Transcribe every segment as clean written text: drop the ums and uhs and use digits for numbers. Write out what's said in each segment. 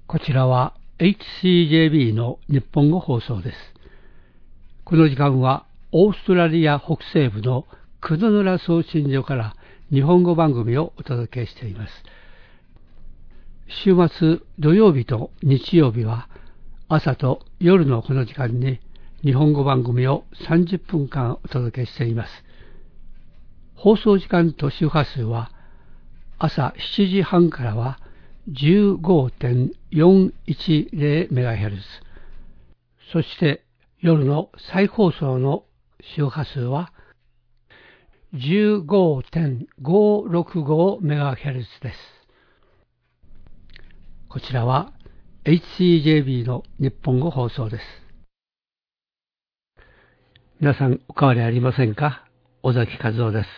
こちらは HCJB の日本語放送です。この時間はオーストラリア北西部のクドヌラ送信所から日本語番組をお届けしています。週末土曜日と日曜日は朝と夜のこの時間に日本語番組を30分間お届けしています。放送時間と周波数は朝7時半からは 15.410MHz、 そして夜の再放送の周波数は 15.565MHz です。こちらは HCJB の日本語放送です。皆さんお変わりありませんか？尾崎和夫です。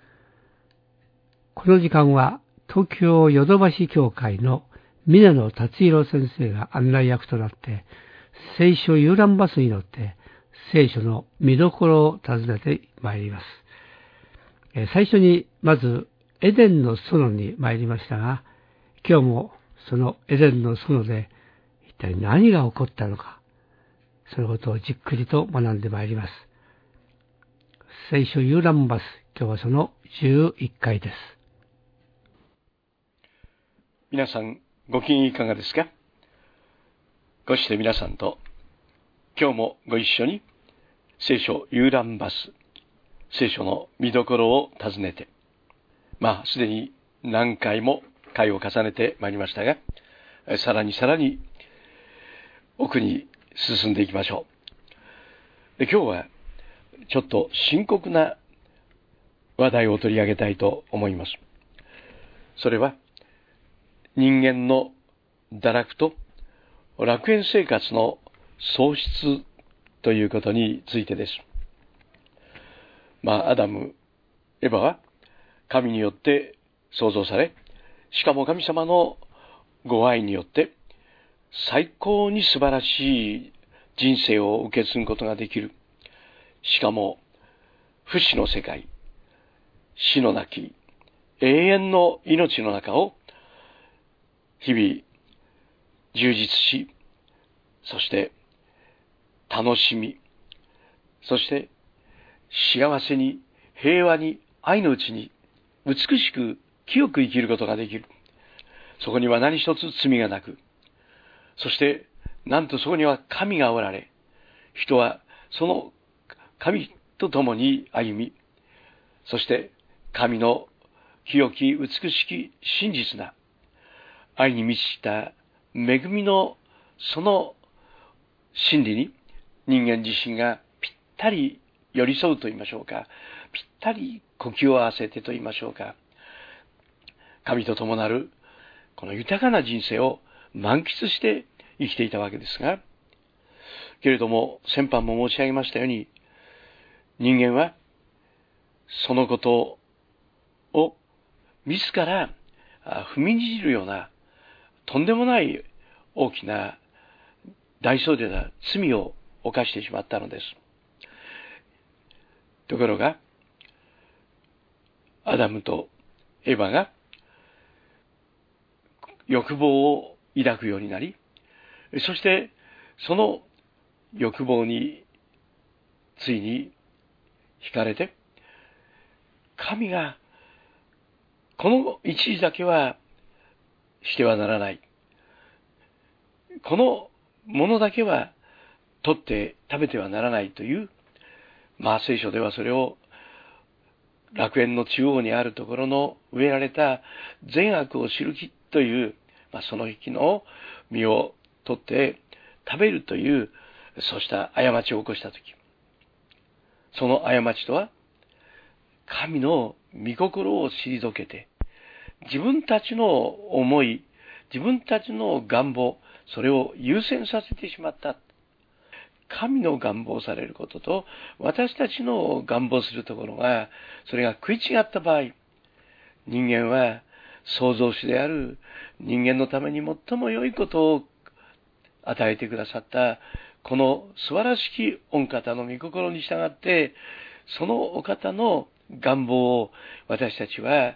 この時間は東京ヨドバシ協会の峰野達弘先生が案内役となって聖書遊覧バスに乗って聖書の見どころを訪ねてまいります。最初にまずエデンの園に参りましたが、今日もそのエデンの園で一体何が起こったのか、そのことをじっくりと学んでまいります。聖書遊覧バス、今日はその11回です。 皆さんご機嫌いかがですか？こうして皆さんと今日もご一緒に聖書遊覧バス、聖書の見どころを訪ねて、すでに何回も回を重ねてまいりましたが、さらに奥に進んでいきましょう。で、今日はちょっと深刻な話題を取り上げたいと思います。それは人間の堕落と楽園生活の喪失ということについてです。アダム、エバは神によって創造され、しかも神様のご愛によって最高に素晴らしい人生を受け継ぐことができる。しかも不死の世界、死のなき永遠の命の中を日々充実し、そして楽しみ、そして幸せに平和に愛のうちに美しく清く生きることができる。そこには何一つ罪がなく、そしてなんとそこには神がおられ、人はその神と共に歩み、そして神の清き美しき真実な愛に満ちた恵みのその真理に人間自身がぴったり寄り添うと言いましょうか、ぴったり呼吸を合わせてと言いましょうか、神と共なるこの豊かな人生を満喫して生きていたわけですが、けれども先般も申し上げましたように、人間はそのことを自ら踏みにじるようなとんでもない大きな大それた罪を犯してしまったのです。ところがアダムとエヴァが欲望を抱くようになり、そしてその欲望についに惹かれて、神がこの一時だけはしてはならない、このものだけは取って食べてはならないという、聖書ではそれを楽園の中央にあるところの植えられた善悪を知る木という、その木の実を取って食べるという、そうした過ちを起こしたとき、その過ちとは神の御心を退けて、自分たちの思い、自分たちの願望、それを優先させてしまった。神の願望されることと私たちの願望するところが、それが食い違った場合、人間は創造主である人間のために最も良いことを与えてくださったこの素晴らしき御方の御心に従って、そのお方の願望を私たちは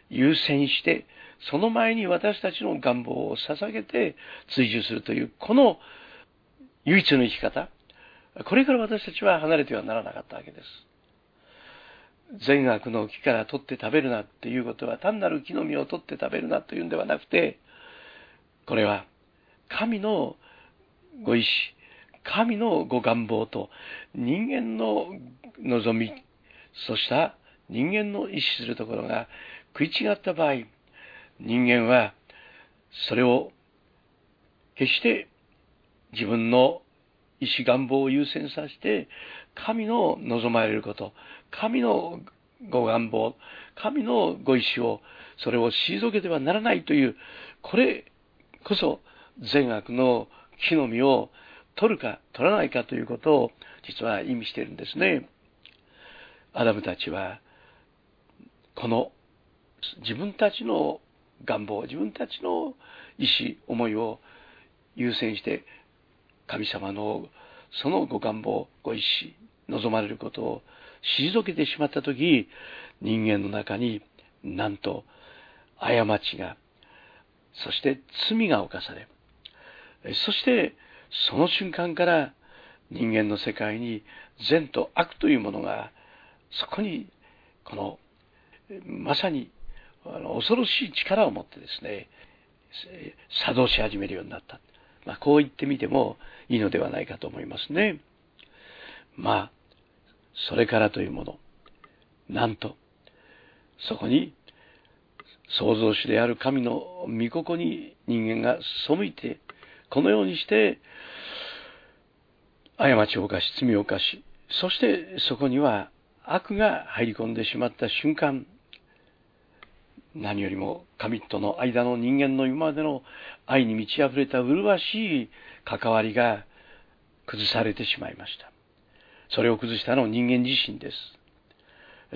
優先して、その前に私たちの願望を捧げて追従するという、この唯一の生き方、これから私たちは離れてはならなかったわけです。善悪の木から取って食べるなっていうことは、単なる木の実を取って食べるなというんではなくて、これは神のご意志、神のご願望と人間の望み、そうした人間の意志するところが食い違った場合、人間はそれを決して自分の意志願望を優先させて、神の望まれること、神のご願望、神のご意志を、それを退けてはならないという、これこそ善悪の木の実を取るか取らないかということを実は意味しているんですね。アダムたちはこの自分たちの願望、自分たちの意志、思いを優先して神様のそのご願望、ご意志、望まれることを退けてしまったとき、人間の中になんと過ちが、そして罪が犯され、そしてその瞬間から人間の世界に善と悪というものが、そこにこのまさに恐ろしい力を持ってですね、作動し始めるようになった。こう言ってみてもいいのではないかと思いますね。それからというもの、なんとそこに創造主である神の御心に人間が背いて、このようにして過ちを犯し、罪を犯し、そしてそこには悪が入り込んでしまった瞬間、何よりも神との間の人間の今までの愛に満ち溢れた麗しい関わりが崩されてしまいました。それを崩したのは人間自身です。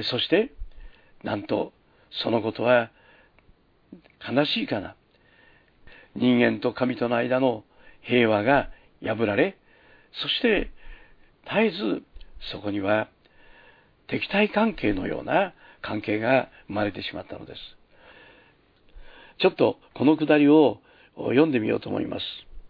そしてなんとそのことは悲しいかな、人間と神との間の平和が破られ、そして絶えずそこには敵対関係のような関係が生まれてしまったのです。ちょっとこのくだりを読んでみようと思います。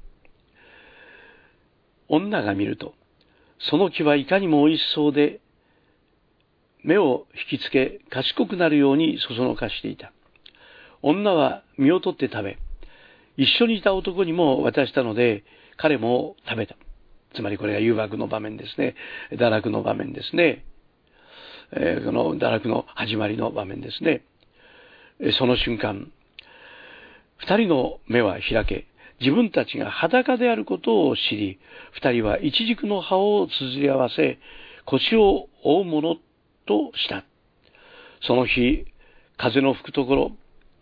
女が見ると、その木はいかにも美味しそうで、目を引きつけ賢くなるようにそそのかしていた。女は実を取って食べ、一緒にいた男にも渡したので、彼も食べた。つまりこれが誘惑の場面ですね。堕落の場面ですね。この堕落の始まりの場面ですね。その瞬間、二人の目は開け、自分たちが裸であることを知り、二人は一軸の葉を綴り合わせ、腰を覆うものとした。その日、風の吹く頃、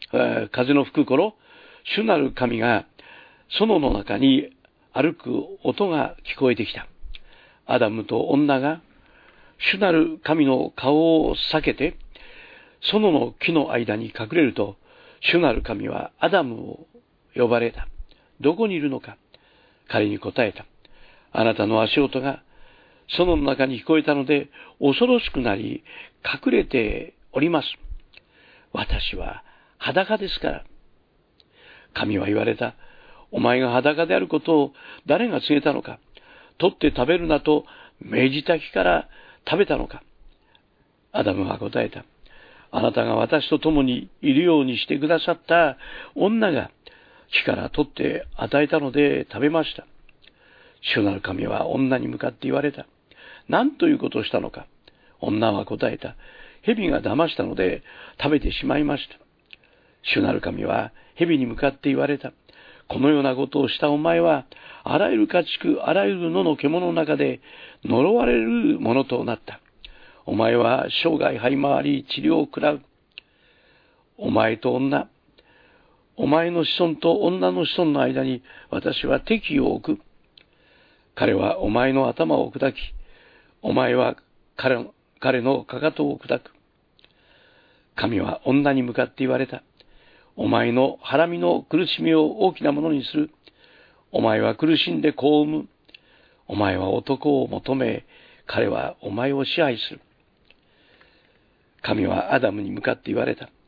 主なる神が園の中に歩く音が聞こえてきた。アダムと女が主なる神の顔を避けて園の木の間に隠れると、主なる神はアダムを呼ばれた。どこにいるのか。彼に答えた。あなたの足音が園の中に聞こえたので恐ろしくなり隠れております。私は裸ですから。神は言われた。お前が裸であることを誰が告げたのか。取って食べるなと命じた木から食べたのか。アダムは答えた。あなたが私と共にいるようにしてくださった女が木から取って与えたので食べました。主なる神は女に向かって言われた。何ということをしたのか。女は答えた。蛇が騙したので食べてしまいました。主なる神は蛇に向かって言われた。このようなことをしたお前は、あらゆる家畜、あらゆる野の獣の中で呪われるものとなった。お前は生涯這い回り治療を食らう。お前と女、お前の子孫と女の子孫の間に私は敵を置く。彼はお前の頭を砕き、お前は彼のかかとを砕く。神は女に向かって言われた。お前のハラミの苦しみを大きなものにする。お前は苦しんで子を産む。お前は男を求め、彼はお前を支配する。神はアダムに向かって言われた。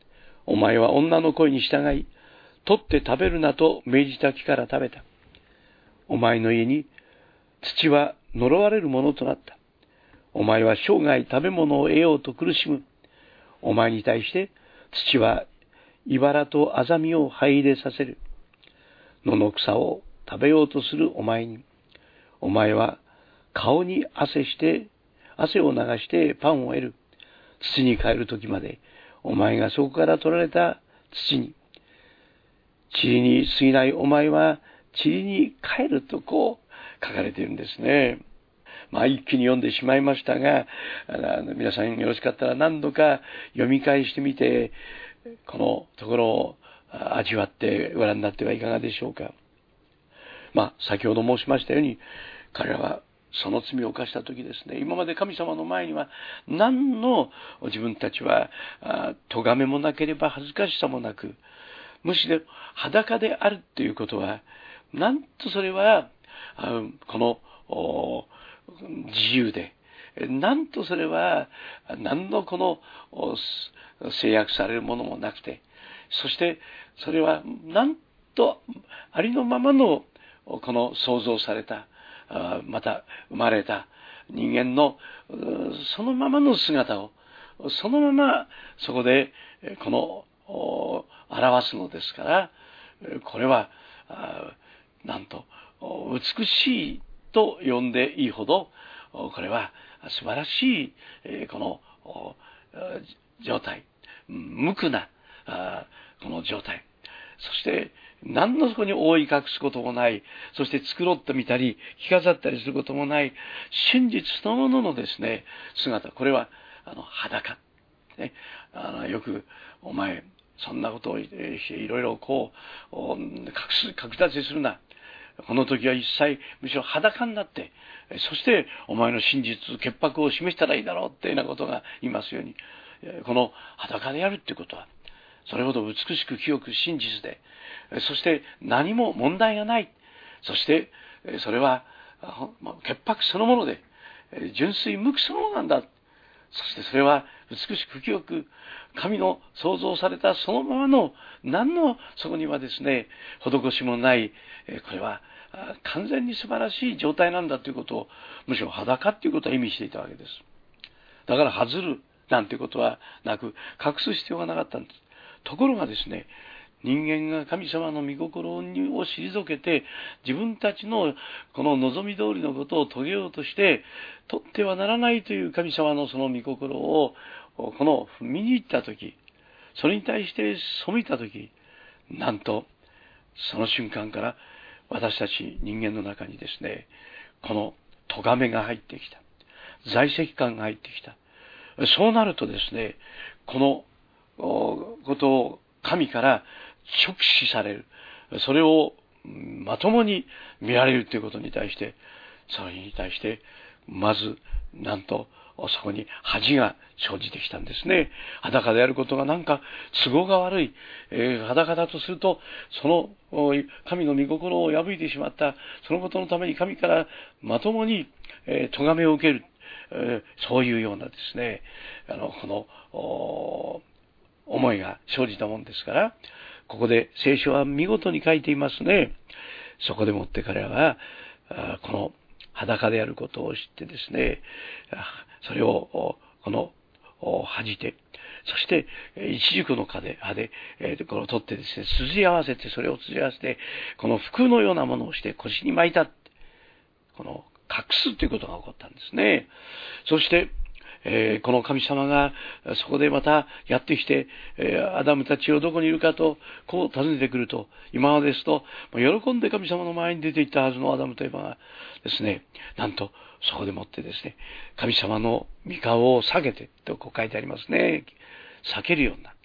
お前は女の声に従い、取って食べるなと命じた木から食べた。お前の家に土は呪われるものとなった。お前は生涯食べ物を得ようと苦しむ。お前に対して土は茨とアザミを這い入れさせる。野の草を食べようとするお前に、お前は顔に汗を流してパンを得る。土に帰る時まで、お前がそこから取られた土に、塵に過ぎないお前は塵に帰るとこう書かれているんですね。一気に読んでしまいましたが、皆さんよろしかったら何度か読み返してみて、このところを味わってご覧になってはいかがでしょうか。先ほど申しましたように、彼らはその罪を犯した時ですね、今まで神様の前には何の自分たちは咎めもなければ恥ずかしさもなく、むしろ裸であるということは、なんとそれはこの自由で、なんとそれは何のこの制約されるものもなくて、そしてそれはなんとありのままのこの創造された、また生まれた人間のそのままの姿をそのままそこでこの表すのですから、これはなんと美しいと呼んでいいほど、これは素晴らしいこの状態、無垢なこの状態、そして何のそこに覆い隠すこともない、そして繕ってみたり着飾ったりすることもない真実そのもののですね姿、これは裸、ね、よくお前そんなことをしていろいろこう隠立ちするな、この時は一切むしろ裸になって、そしてお前の真実潔白を示したらいいだろうっていうようなことが言いますように、この裸であるっていうことはそれほど美しく清く真実で、そして何も問題がない、そしてそれは潔白そのもので純粋無垢そのものなんだ。そしてそれは美しく清く神の創造されたそのままの、何のそこにはですね施しもない、これは完全に素晴らしい状態なんだということを、むしろ裸っていうことは意味していたわけです。だから外るなんてことはなく、隠す必要がなかったんです。ところがですね、人間が神様の御心を退けて、自分たちのこの望み通りのことを遂げようとして取ってはならないという神様のその御心をこの見に行ったとき、それに対して背いたとき、なんとその瞬間から私たち人間の中にですね、この咎めが入ってきた、在籍感が入ってきた。そうなるとですね、このことを神から直視される、それをまともに見られるということに対して、それに対してまずなんとそこに恥が生じてきたんですね。裸であることがなんか都合が悪い、裸だとするとその神の御心を破いてしまった、そのことのために神からまともに咎めを受ける、そういうようなですね、この思いが生じたもんですから、ここで聖書は見事に書いていますね。そこでもって彼らはこの裸であることを知ってですね、それをこの恥じて、そして一軸の刃でこれを取ってですね、それを筋合わせてこの服のようなものをして腰に巻いた、この隠すということが起こったんですね。そしてこの神様がそこでまたやってきて、アダムたちをどこにいるかとこう尋ねてくると、今までですと喜んで神様の前に出ていったはずのアダムとエバがですね、なんとそこでもってですね、神様の御顔を避けてとこう書いてありますね。避けるようになった。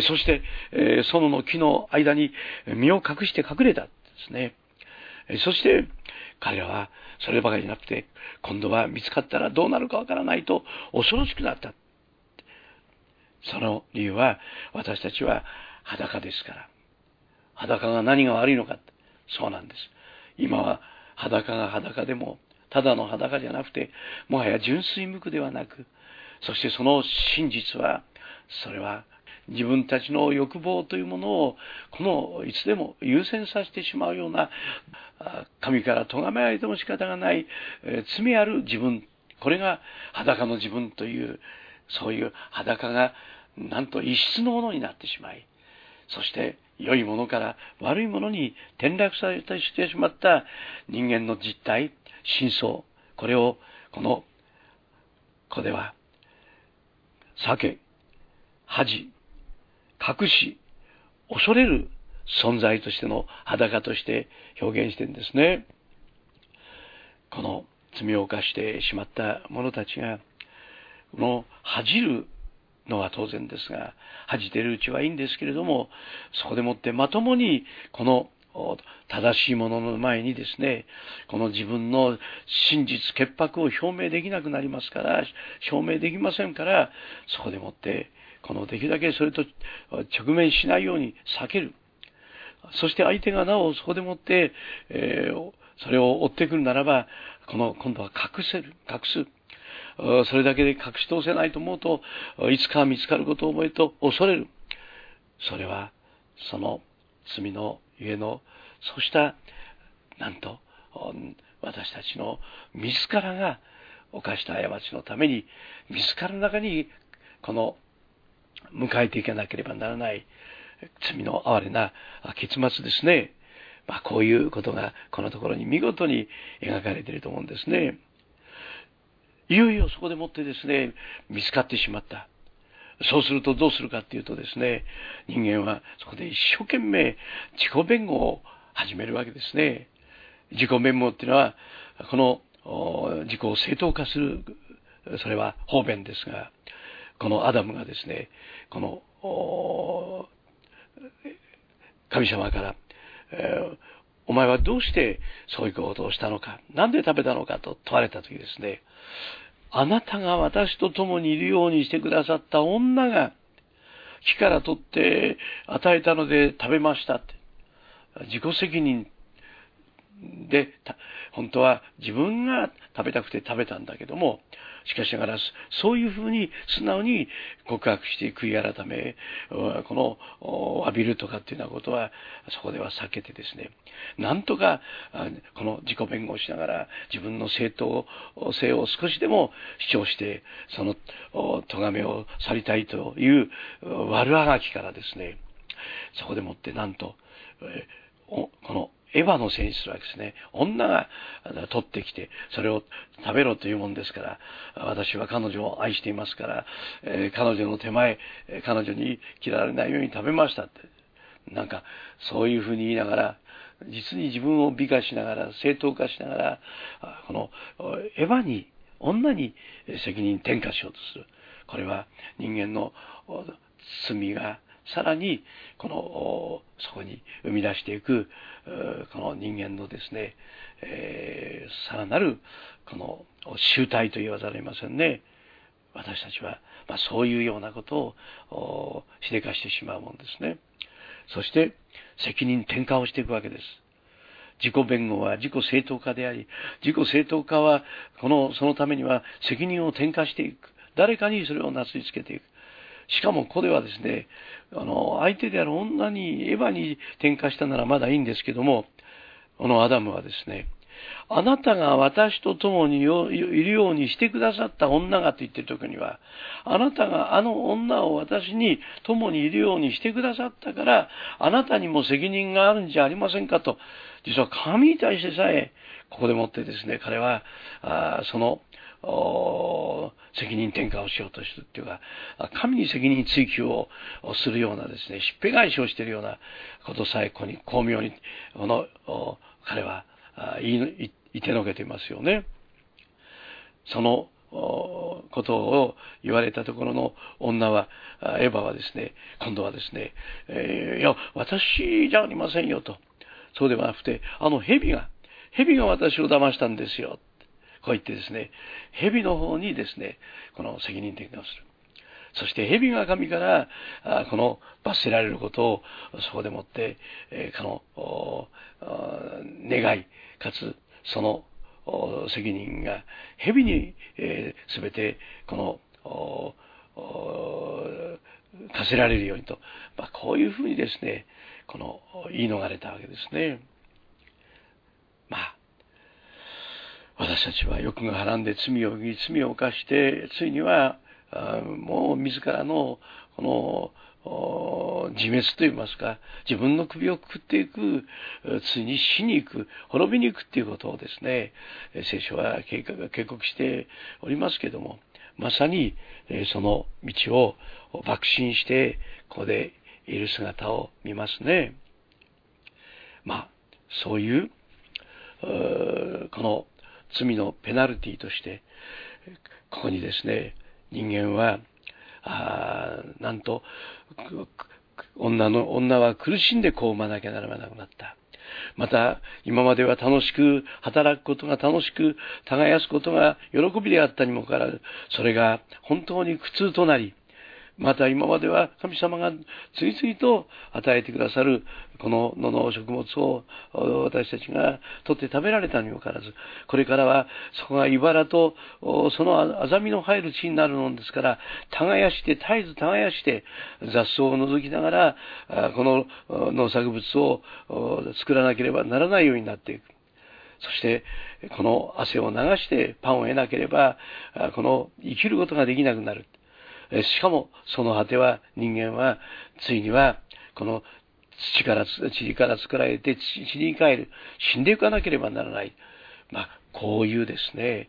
そして園の木の間に身を隠して隠れたんですね。そして彼らはそればかりじゃなくて、今度は見つかったらどうなるかわからないと恐ろしくなった。その理由は、私たちは裸ですから。裸が何が悪いのか。そうなんです。今は裸が裸でも、ただの裸じゃなくて、もはや純粋無垢ではなく、そしてその真実は、それは自分たちの欲望というものをいつでも優先させてしまうような、神から咎められても仕方がない、罪ある自分、これが裸の自分という、そういう裸がなんと異質のものになってしまい、そして良いものから悪いものに転落されてしまった人間の実態、真相、これをここでは避け、恥、隠し、恐れる存在としての裸として表現しているんですね。この罪を犯してしまった者たちが、恥じるのは当然ですが、恥じているうちはいいんですけれども、そこでもってまともにこの正しいものの前にですね、この自分の真実潔白を表明できなくなりますから、証明できませんから、そこでもってできるだけそれと直面しないように避ける。そして相手がなおそこでもって、それを追ってくるならば、今度は隠す。それだけで隠し通せないと思うと、いつか見つかることを思うと恐れる。それは、その罪のゆえの、そうした、なんと、私たちの自らが犯した過ちのために、自らの中に、迎えていかなければならない罪の哀れな結末ですね。こういうことがこのところに見事に描かれていると思うんですね。いよいよそこでもってですね、見つかってしまった。そうするとどうするかっていうとですね、人間はそこで一生懸命自己弁護を始めるわけですね。自己弁護っていうのは、自己を正当化する、それは方便ですが、このアダムがですね、神様から、お前はどうしてそういうことをしたのか、なんで食べたのかと問われたときですね、あなたが私と共にいるようにしてくださった女が木から取って与えたので食べましたって。自己責任で、本当は自分が食べたくて食べたんだけども、しかしながらそういうふうに素直に告白して悔い改め、浴びるとかっていうようなことはそこでは避けてですね、なんとかこの自己弁護をしながら自分の正当性を少しでも主張して、その咎めを去りたいという悪あがきからですね、そこでもってなんとこのエヴァのせいにするわけですね。女が取ってきて、それを食べろというもんですから、私は彼女を愛していますから、彼女の手前、彼女に嫌われないように食べましたって。なんか、そういうふうに言いながら、実に自分を美化しながら、正当化しながら、エヴァに、女に責任転嫁しようとする。これは人間の罪が、さらにそこに生み出していくこの人間のですね、さらなる集大と言わざるを得ませんね。私たちは、そういうようなことをしでかしてしまうものですね。そして責任転嫁をしていくわけです。自己弁護は自己正当化であり、自己正当化はそのためには責任を転嫁していく。誰かにそれをなすりつけていく。しかもここではですね、相手である女に、エヴァに転嫁したならまだいいんですけども、アダムはですね、あなたが私と共にいるようにしてくださった女がと言っている時には、あなたがあの女を私に共にいるようにしてくださったから、あなたにも責任があるんじゃありませんかと、実は神に対してさえ、ここでもってですね、彼は、責任転嫁をしようとするっていうか、神に責任追及をするようなですね、しっぺ返しをしているようなことさえ、ここに巧妙に、彼は言ってのけていますよね。そのことを言われたところの女は、エヴァはですね、今度はですね、いや、私じゃありませんよと。そうではなくて、蛇が私を騙したんですよ。こう言ってですね、蛇の方にですね、この責任転嫁をする。そして蛇が神から罰せられることをそこでもって、願い、かつその責任が蛇に全て課せられるようにと、こういうふうにですね、言い逃れたわけですね。私たちは欲がはらんで罪を犯して、ついにはもう自らの自滅といいますか、自分の首をくくっていく、ついに死に行く、滅びに行くっていうことをですね、聖書は警告しておりますけれども、まさにその道を爆心してここでいる姿を見ますね。そういうこの罪のペナルティとして、ここにですね、人間はなんと女は苦しんで被まなきゃならなくなった。また今までは楽しく働くことが楽しく耕すことが喜びであったにもかかわらず、それが本当に苦痛となり、また今までは神様が次々と与えてくださるこの野の食物を私たちが取って食べられたにもかかわらず、これからはそこが茨とそのアザミの入る地になるのですから、絶えず耕して雑草を除きながらこの農作物を作らなければならないようになっていく。そしてこの汗を流してパンを得なければ生きることができなくなる。しかもその果ては人間はついにはこの塵から作られて塵に帰る、死んでいかなければならない。こういうですね、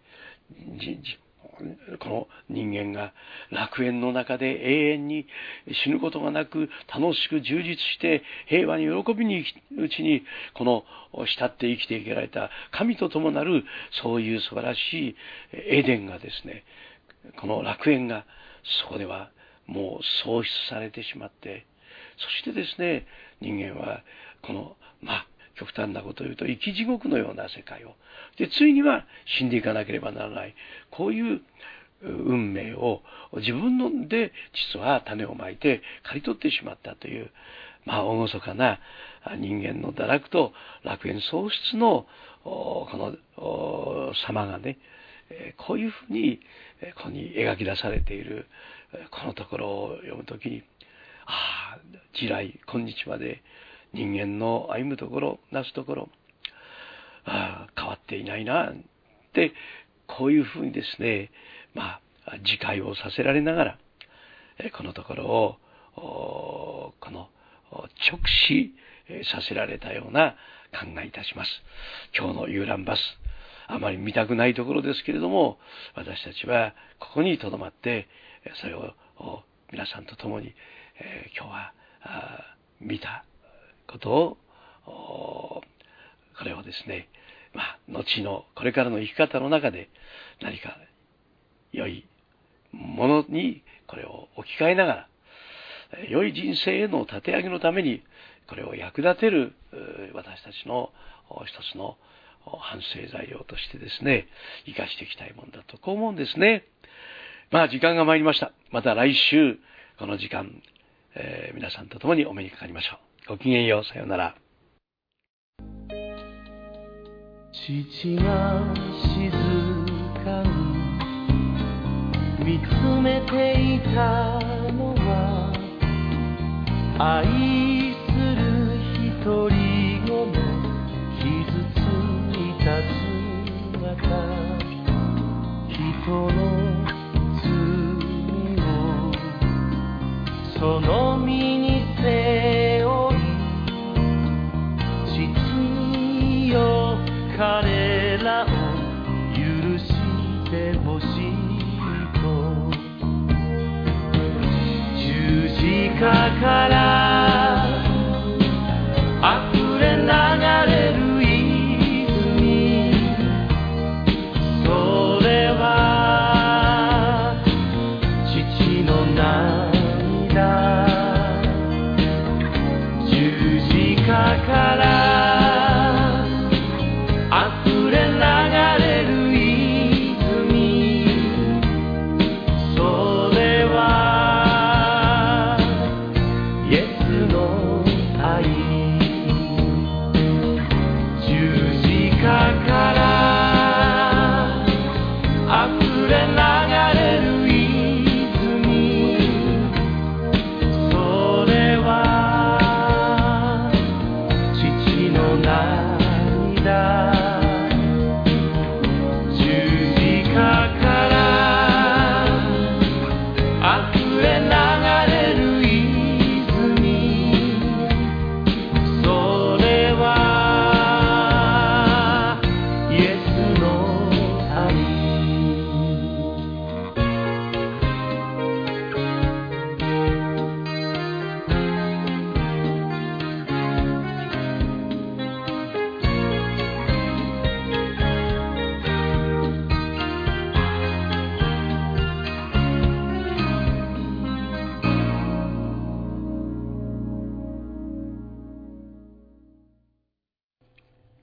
この人間が楽園の中で永遠に死ぬことがなく楽しく充実して平和に喜びにうちに慕って生きていけられた神と共なる、そういう素晴らしいエデンがですね、この楽園がそこではもう喪失されてしまって、そしてですね、人間は極端なことを言うと生き地獄のような世界を、でついには死んでいかなければならない、こういう運命を自分で実は種をまいて刈り取ってしまったという、厳かな人間の堕落と楽園喪失のこの様がね、こういうふうにここに描き出されているこのところを読むときに、地来今日まで人間の歩むところなすところ変わっていないなって、こういうふうにですね、自戒をさせられながらこのところを直視させられたような考えいたします。今日の遊覧バス、あまり見たくないところですけれども、私たちはここに留まってそれを皆さんと共に今日は見たことをこれをですね、後のこれからの生き方の中で何か良いものにこれを置き換えながら、良い人生への立て上げのためにこれを役立てる私たちの一つの反省材料としてですね、生かしていきたいもんだとこう思うんですね。時間が参りました。また来週この時間、皆さんと共にお目にかかりましょう。ごきげんよう。さようなら。 父が静かに見つめていたのは、愛する一人子の傷ついた姿、人の罪をその身に背負い、父よ彼らを許してほしいと、十字架から溢れ流れる泉、それは父の涙、十字架から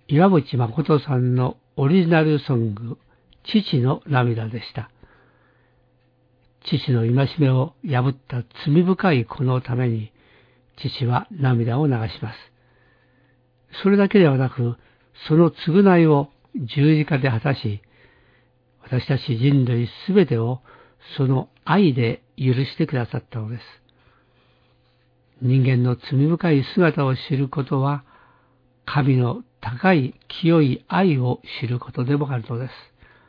岩渕誠さんのオリジナルソング、父の涙でした。父の戒めを破った罪深い子のために、父は涙を流します。それだけではなく、その償いを十字架で果たし、私たち人類すべてをその愛で許してくださったのです。人間の罪深い姿を知ることは、神の高い清い愛を知ることでもあるのです。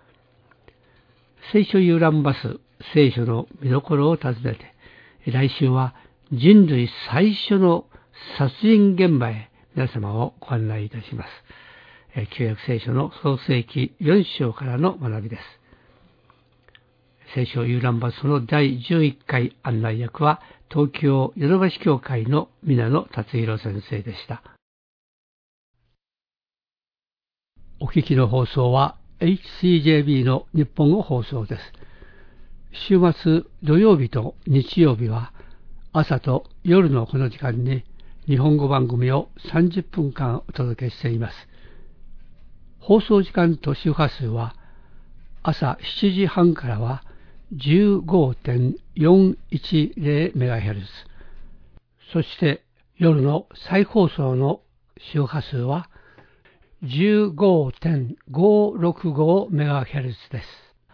聖書遊覧バス、聖書の見どころを訪ねて、来週は人類最初の殺人現場へ皆様をご案内いたします。旧約聖書の創世記4章からの学びです。聖書遊覧バスの第11回案内役は、東京ヨドバシ教会の皆野達弘先生でした。お聞きの放送は HCJB の日本語放送です。週末土曜日と日曜日は朝と夜のこの時間に日本語番組を30分間お届けしています。放送時間と周波数は朝7時半からは 15.410MHz、 そして夜の再放送の周波数は 15.565MHz です。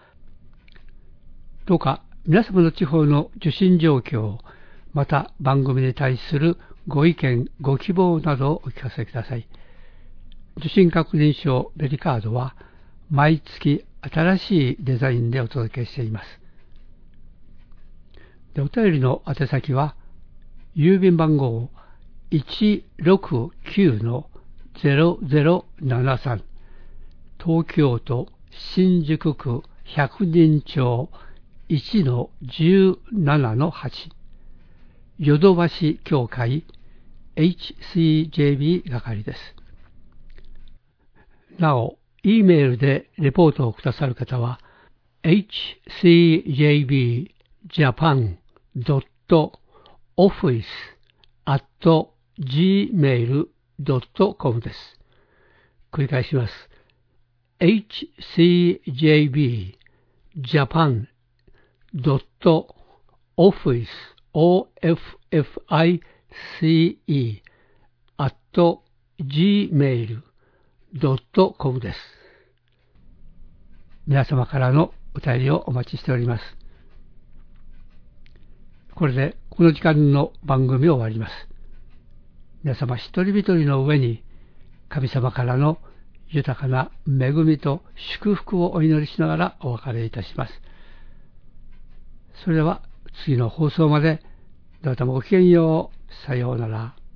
どうか皆様の地方の受信状況、また番組に対するご意見、ご希望などをお聞かせください。受信確認書ベリカードは毎月新しいデザインでお届けしています。お便りの宛先は郵便番号 169-0073 東京都新宿区百人町 1-17-8 ヨドバシ教会 HCJB 係です。なお、Eメールでレポートをくださる方は hcjbjapan.office@gmail.com です。繰り返します。hcjb.office@gmail.com です。皆様からのお便りをお待ちしております。これでこの時間の番組を終わります。皆様一人一人の上に神様からの豊かな恵みと祝福をお祈りしながらお別れいたします。それでは次の放送までどうぞごきげんよう。さようなら。